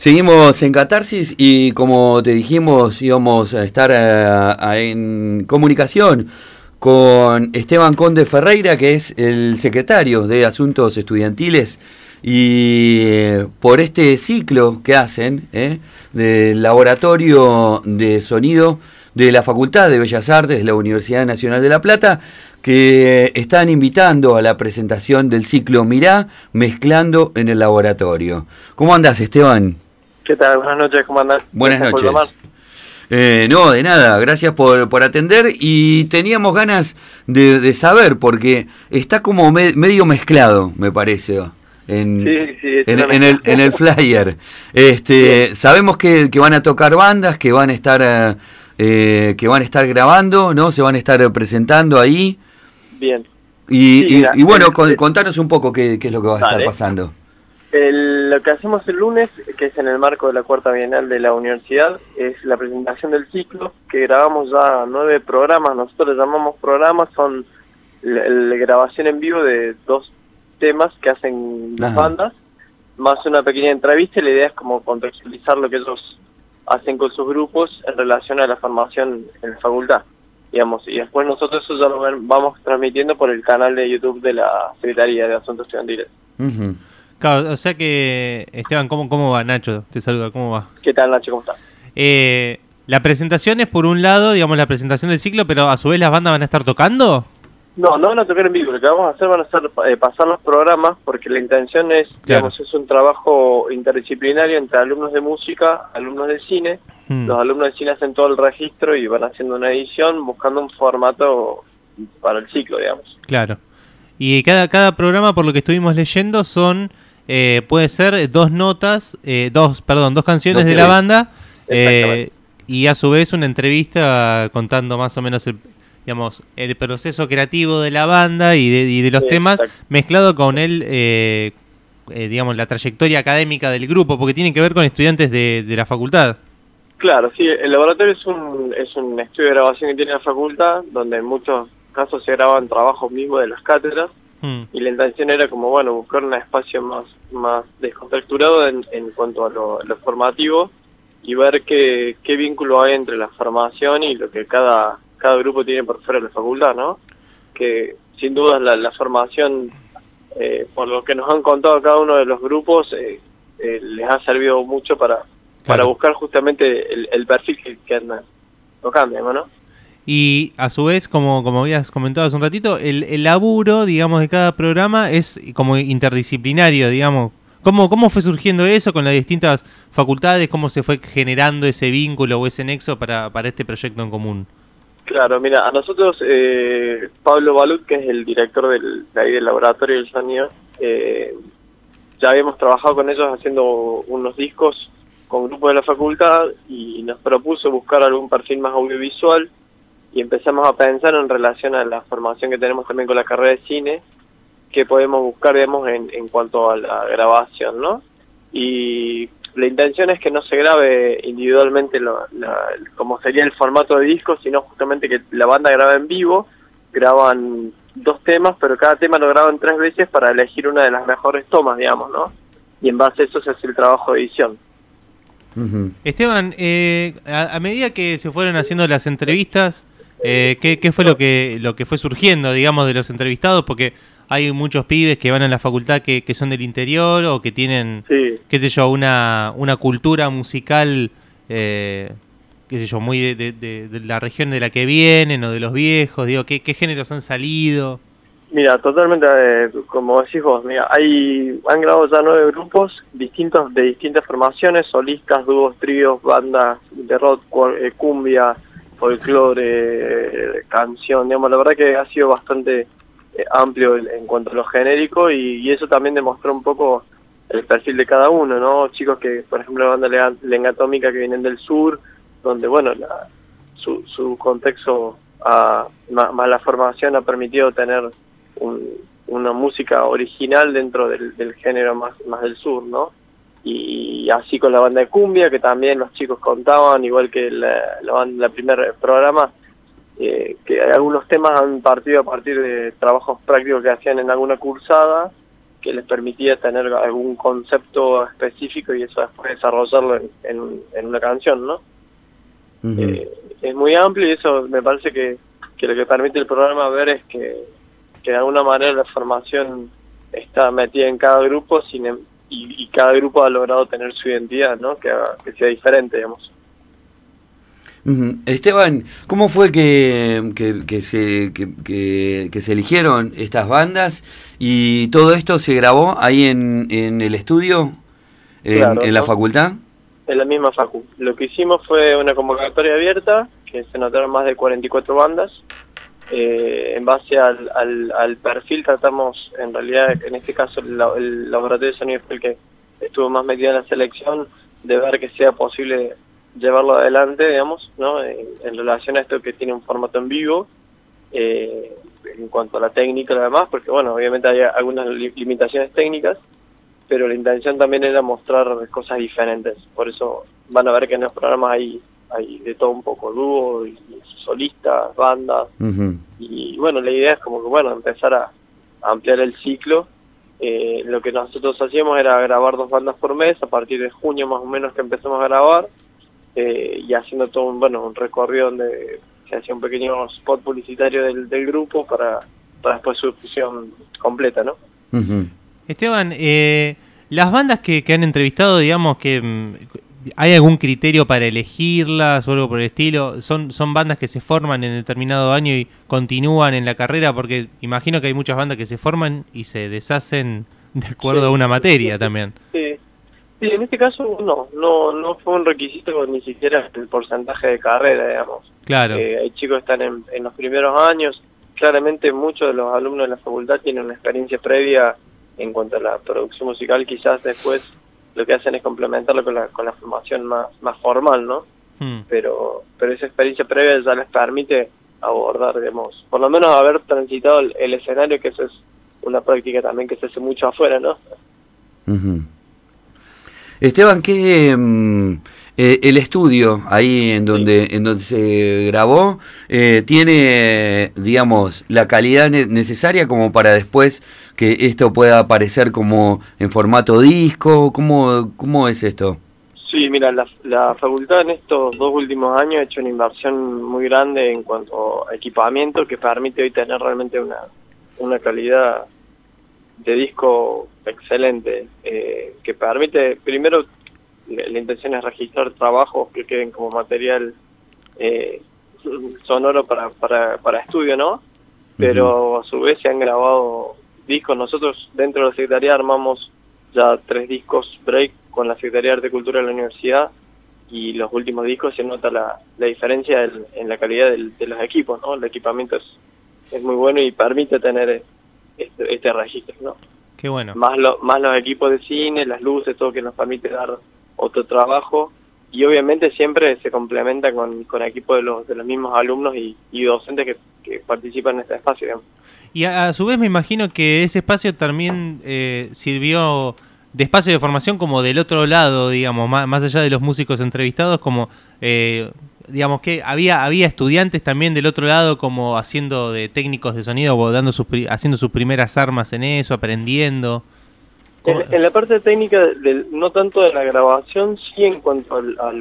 Seguimos en Catarsis y como te dijimos íbamos a estar en comunicación con Esteban Conde Ferreira, que es el secretario de Asuntos Estudiantiles, y por este ciclo que hacen del Laboratorio de Sonido de la Facultad de Bellas Artes de la Universidad Nacional de La Plata, que están invitando a la presentación del ciclo Mirá, mezclando en el laboratorio. ¿Cómo andás, Esteban? ¿Qué tal? Buenas noches, ¿cómo andás? Buenas noches. No, de nada, gracias por atender, y teníamos ganas de saber, porque está como medio mezclado, me parece, en el flyer. Sabemos que van a tocar bandas, que van a estar grabando, ¿no? Se van a estar presentando ahí. Bien. Y bueno, contanos un poco qué es lo que va a estar pasando. Lo que hacemos el lunes, que es en el marco de la Cuarta Bienal de la Universidad, es la presentación del ciclo, que grabamos ya 9 programas. Nosotros le llamamos programas, son la grabación en vivo de 2 temas que hacen las bandas, más una pequeña entrevista, y la idea es como contextualizar lo que ellos hacen con sus grupos en relación a la formación en la facultad, digamos, y después nosotros eso ya lo vamos transmitiendo por el canal de YouTube de la Secretaría de Asuntos Estudiantiles. Uh-huh. Claro, o sea que, Esteban, ¿cómo va? Nacho te saluda, ¿cómo va? ¿Qué tal, Nacho? ¿Cómo estás? La presentación es, por un lado, digamos, la presentación del ciclo, pero a su vez las bandas van a estar tocando. No van a tocar en vivo. Lo que vamos a hacer van a ser pasar los programas, porque la intención es, digamos, es un trabajo interdisciplinario entre alumnos de música, alumnos de cine. Los alumnos de cine hacen todo el registro y van haciendo una edición buscando un formato para el ciclo, digamos. Claro. Y cada programa, por lo que estuvimos leyendo, son puede ser dos canciones de la banda, y a su vez una entrevista contando más o menos el proceso creativo de la banda y de los temas, mezclado con digamos, la trayectoria académica del grupo, porque tiene que ver con estudiantes de la facultad. Claro, sí, el laboratorio es un estudio de grabación que tiene la facultad, donde en muchos casos se graban trabajos mismos de las cátedras, y la intención era como, bueno, buscar un espacio más descontracturado en cuanto a lo formativo, y ver qué vínculo hay entre la formación y lo que cada grupo tiene por fuera de la facultad, ¿no? Que sin duda la formación, por lo que nos han contado cada uno de los grupos, les ha servido mucho para buscar justamente el perfil que andan tocando, ¿no? Y a su vez, como habías comentado hace un ratito, el laburo, digamos, de cada programa es como interdisciplinario, digamos. ¿Cómo fue surgiendo eso con las distintas facultades? ¿Cómo se fue generando ese vínculo o ese nexo para este proyecto en común? Claro, mira, a nosotros, Pablo Balut, que es el director del laboratorio del sonido, ya habíamos trabajado con ellos haciendo unos discos con grupos de la facultad, y nos propuso buscar algún perfil más audiovisual, y empezamos a pensar en relación a la formación que tenemos también con la carrera de cine, que podemos buscar, digamos, en cuanto a la grabación, ¿no? Y la intención es que no se grabe individualmente como sería el formato de disco, sino justamente que la banda graba en vivo, graban 2 temas, pero cada tema lo graban 3 veces para elegir una de las mejores tomas, digamos, ¿no? Y en base a eso se hace el trabajo de edición. Uh-huh. Esteban, a medida que se fueron haciendo las entrevistas, ¿qué fue lo que fue surgiendo, digamos, de los entrevistados? Porque hay muchos pibes que van a la facultad que son del interior, o que tienen, qué sé yo, una cultura musical, qué sé yo, muy de la región de la que vienen, o de los viejos. Digo, ¿qué géneros han salido? Mira, totalmente, como decís vos, mira, han grabado ya 9 grupos de distintas formaciones, solistas, dúos, tríos, bandas de rock, cumbia, folclore, canción, digamos. La verdad que ha sido bastante amplio en cuanto a lo genérico, y eso también demostró un poco el perfil de cada uno, ¿no? Chicos que, por ejemplo, la banda Lenga Atómica, que vienen del sur, donde, bueno, su contexto más la formación ha permitido tener una música original dentro del género más del sur, ¿no? Y así con la banda de cumbia, que también los chicos contaban, igual que la primer programa, que algunos temas han partido a partir de trabajos prácticos que hacían en alguna cursada, que les permitía tener algún concepto específico y eso después desarrollarlo en una canción, ¿no? Es muy amplio y eso me parece que lo que permite el programa ver es que de alguna manera la formación está metida en cada grupo y cada grupo ha logrado tener su identidad, ¿no? Que sea diferente, digamos. Esteban, ¿cómo fue que se eligieron estas bandas y todo esto se grabó ahí en el estudio, Claro, en la facultad? En la misma facu. Lo que hicimos fue una convocatoria abierta, que se notaron más de 44 bandas. En base al perfil tratamos, en realidad, en este caso el laboratorio de sonido fue el que estuvo más metido en la selección, de ver que sea posible llevarlo adelante, digamos, ¿no? En relación a esto que tiene un formato en vivo, en cuanto a la técnica y lo demás, porque bueno, obviamente hay algunas limitaciones técnicas, pero la intención también era mostrar cosas diferentes. Por eso van a ver que en los programas hay de todo un poco, dúo, y solistas, bandas, y bueno, la idea es como que bueno, empezar a ampliar el ciclo. Lo que nosotros hacíamos era grabar 2 bandas por mes, a partir de junio más o menos que empezamos a grabar, y haciendo todo un recorrido donde se hacía un pequeño spot publicitario del grupo para después su difusión completa, ¿no? Esteban, las bandas que han entrevistado, digamos que ¿hay algún criterio para elegirlas o algo por el estilo? ¿Son bandas que se forman en determinado año y continúan en la carrera? Porque imagino que hay muchas bandas que se forman y se deshacen de acuerdo a una materia también. Sí, en este caso no fue un requisito ni siquiera el porcentaje de carrera, digamos. Claro. Hay chicos que están en los primeros años. Claramente muchos de los alumnos de la facultad tienen una experiencia previa en cuanto a la producción musical, quizás después lo que hacen es complementarlo con la formación más formal, ¿no? Pero esa experiencia previa ya les permite abordar, digamos, por lo menos haber transitado el escenario, que eso es una práctica también que se hace mucho afuera, ¿no? Esteban, ¿qué el estudio ahí en donde se grabó tiene, digamos, la calidad necesaria como para después que esto pueda aparecer como en formato disco? ¿Cómo es esto? Sí, mira, la facultad en estos 2 últimos años ha hecho una inversión muy grande en cuanto a equipamiento que permite hoy tener realmente una calidad de disco excelente, que permite, primero, la intención es registrar trabajos que queden como material sonoro para estudio, ¿no? Pero a su vez se han grabado discos. Nosotros dentro de la Secretaría armamos ya 3 discos break con la Secretaría de Arte y Cultura de la universidad, y los últimos discos se nota la diferencia en la calidad de los equipos, ¿no? El equipamiento es muy bueno y permite tener este registro, ¿no? Qué bueno. Más los equipos de cine, las luces, todo que nos permite dar otro trabajo, y obviamente siempre se complementa con equipos de los mismos alumnos y docentes que participan en este espacio, digamos. Y a su vez me imagino que ese espacio también sirvió de espacio de formación como del otro lado, digamos, más allá de los músicos entrevistados, como digamos que había estudiantes también del otro lado como haciendo de técnicos de sonido o haciendo sus primeras armas en eso, aprendiendo. En la parte técnica, no tanto de la grabación, sí en cuanto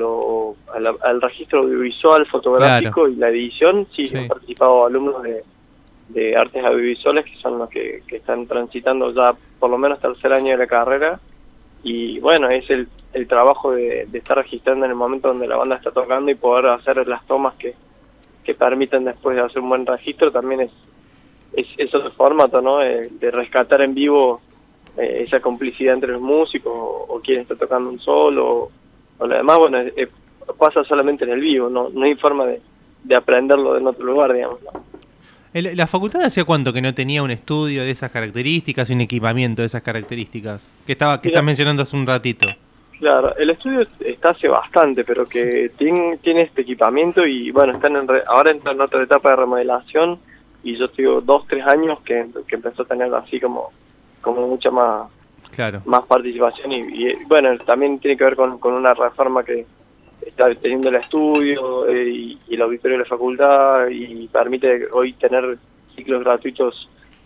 al registro audiovisual, fotográfico, claro, y la edición, sí. Han participado alumnos de artes audiovisuales, que son los que están transitando ya por lo menos 3er año de la carrera, y bueno, es el trabajo de estar registrando en el momento donde la banda está tocando y poder hacer las tomas que permiten después de hacer un buen registro. También es otro formato, ¿no? De rescatar en vivo esa complicidad entre los músicos o quien está tocando un solo o lo demás. Bueno, pasa solamente en el vivo, no hay forma de aprenderlo en otro lugar, digamos, ¿no? ¿La facultad hacía cuánto que no tenía un estudio de esas características y un equipamiento de esas características? Que estás mencionando hace un ratito. Claro, el estudio está hace bastante, pero que tiene este equipamiento y bueno, ahora entra en otra etapa de remodelación, y yo tengo 2-3 años que empezó a tener así como mucha más, claro, más participación y bueno, también tiene que ver con una reforma que está teniendo el estudio y el auditorio de la facultad, y permite hoy tener ciclos gratuitos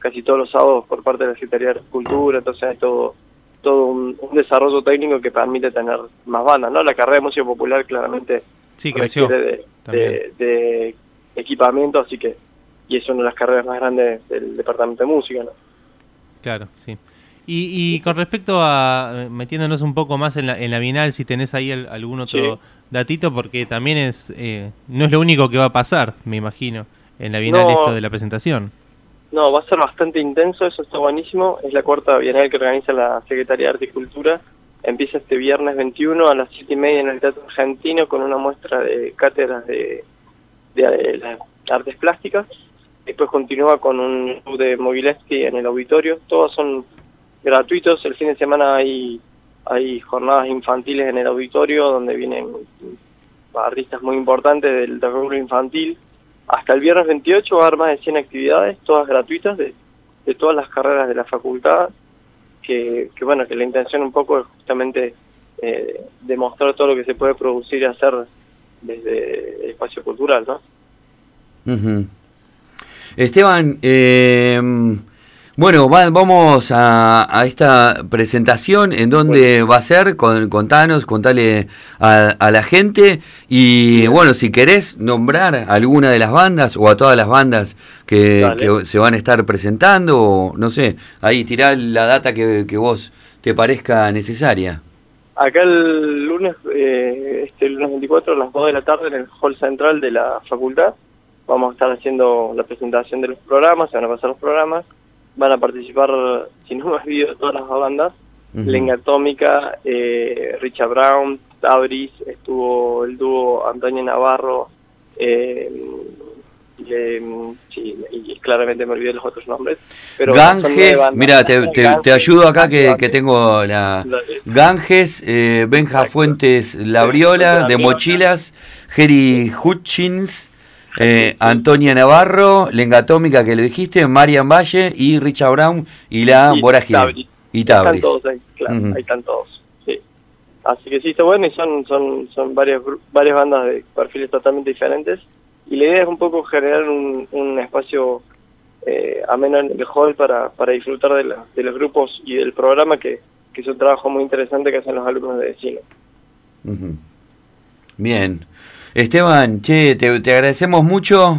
casi todos los sábados por parte de la Secretaría de Cultura, entonces hay todo un desarrollo técnico que permite tener más bandas, ¿no? La carrera de música popular claramente creció de equipamiento, así que, y es una de las carreras más grandes del departamento de música, ¿no? Claro, sí. Y con respecto a, metiéndonos un poco más en la Bienal, si tenés ahí algún otro datito, porque también no es lo único que va a pasar, me imagino, en la Bienal esto de la presentación. No, va a ser bastante intenso, eso está buenísimo. Es la 4ª Bienal que organiza la Secretaría de Arte y Cultura. Empieza este viernes 21 a las 7:30 en el Teatro Argentino con una muestra de cátedras de las artes plásticas. Después continúa con un show de Mogileski en el auditorio. Todos son gratuitos. El fin de semana hay jornadas infantiles en el auditorio donde vienen artistas muy importantes del rubro infantil. Hasta el viernes 28 va a haber más de 100 actividades, todas gratuitas, de todas las carreras de la facultad, que bueno, que la intención un poco es justamente demostrar todo lo que se puede producir y hacer desde el espacio cultural, ¿no? Uh-huh. Esteban, bueno, vamos a esta presentación. ¿En dónde va a ser? Contale a la gente. Y bueno, si querés nombrar a alguna de las bandas o a todas las bandas que se van a estar presentando, o no sé, ahí tirá la data que vos te parezca necesaria. Acá el lunes 24 a las 2 de la tarde en el hall central de la facultad vamos a estar haciendo la presentación de los programas, se van a pasar los programas. Van a participar, si no me olvido, todas las bandas. Lenga Atómica, Richard Brown, Tabris, estuvo el dúo Antonio Navarro, y claramente me olvidé los otros nombres. Pero Ganges, mira, te ayudo acá que tengo la... Ganges, Benja Fuentes Labriola, de Mochilas, Jerry Hutchins, Antonia Navarro, Lenga Atómica, que lo dijiste, Marian Valle y Richard Brown y la Vorágine. Y Tabris. Están todos ahí, claro, ahí están todos. Sí. Así que sí, está bueno y son varias bandas de perfiles totalmente diferentes. Y la idea es un poco generar un espacio ameno en el hall para disfrutar de los grupos y del programa, que es un trabajo muy interesante que hacen los alumnos de cine. Bien. Esteban, te agradecemos mucho.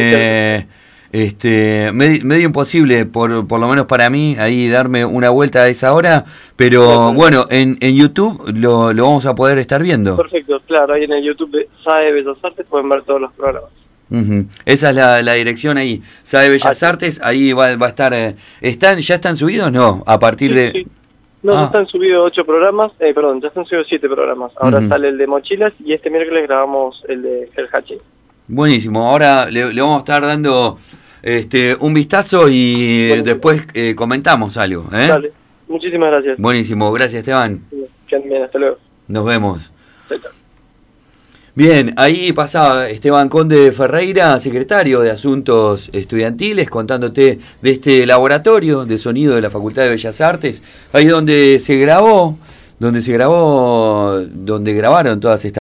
Medio imposible, por lo menos para mí, ahí darme una vuelta a esa hora, pero bueno, en YouTube lo vamos a poder estar viendo. Perfecto, claro, ahí en el YouTube de SAE Bellas Artes pueden ver todos los programas. Esa es la dirección ahí, SAE Bellas Artes, ahí va a estar. ¿Ya están subidos? No, a partir de... Sí. No, ya están subidos 8 programas, ya están subidos 7 programas. Ahora sale el de Mochilas y este miércoles grabamos el de El Hachi. Buenísimo, ahora le vamos a estar dando un vistazo y después comentamos algo. Dale, muchísimas gracias. Buenísimo, gracias Esteban. Bien, hasta luego. Nos vemos. Chao. Bien, ahí pasaba Esteban Conde Ferreira, secretario de Asuntos Estudiantiles, contándote de este laboratorio de sonido de la Facultad de Bellas Artes, ahí donde grabaron todas estas